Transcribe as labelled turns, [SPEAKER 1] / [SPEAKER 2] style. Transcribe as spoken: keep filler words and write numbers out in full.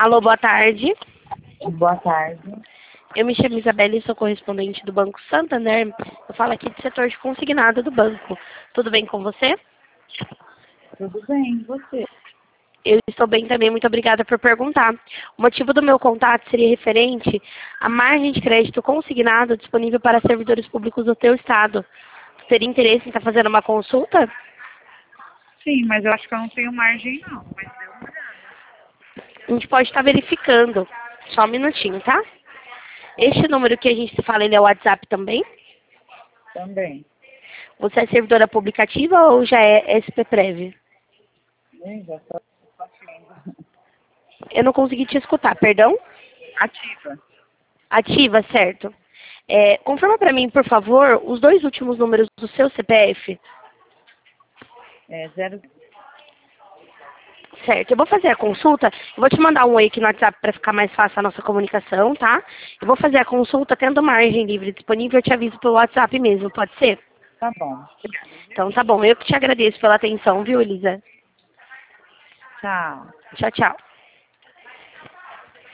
[SPEAKER 1] Alô, boa tarde.
[SPEAKER 2] Boa tarde.
[SPEAKER 1] Eu me chamo Isabelle e sou correspondente do Banco Santander. Eu falo aqui do setor de consignado do banco. Tudo bem com você?
[SPEAKER 2] Tudo bem, e você?
[SPEAKER 1] Eu estou bem também, muito obrigada por perguntar. O motivo do meu contato seria referente à margem de crédito consignado disponível para servidores públicos do teu estado. Você teria interesse em estar fazendo uma consulta?
[SPEAKER 2] Sim, mas eu acho que eu não tenho margem não, mas deu uma olhada.
[SPEAKER 1] A gente pode estar verificando. Só um minutinho, tá? Este número que a gente fala, ele é o WhatsApp também?
[SPEAKER 2] Também.
[SPEAKER 1] Você é servidora pública ativa ou já é S P Prev?
[SPEAKER 2] Ih, já estou ativa.
[SPEAKER 1] Eu não consegui te escutar, perdão?
[SPEAKER 2] Ativa.
[SPEAKER 1] Ativa, certo. É, confirma para mim, por favor, os dois últimos números do seu C P F.
[SPEAKER 2] É, zero...
[SPEAKER 1] Certo, eu vou fazer a consulta, eu vou te mandar um oi aqui no WhatsApp para ficar mais fácil a nossa comunicação, tá? Eu vou fazer a consulta tendo margem livre disponível, eu te aviso pelo WhatsApp mesmo, pode ser?
[SPEAKER 2] Tá bom.
[SPEAKER 1] Então tá bom, eu que te agradeço pela atenção, viu, Elisa?
[SPEAKER 2] Tchau.
[SPEAKER 1] Tchau, tchau.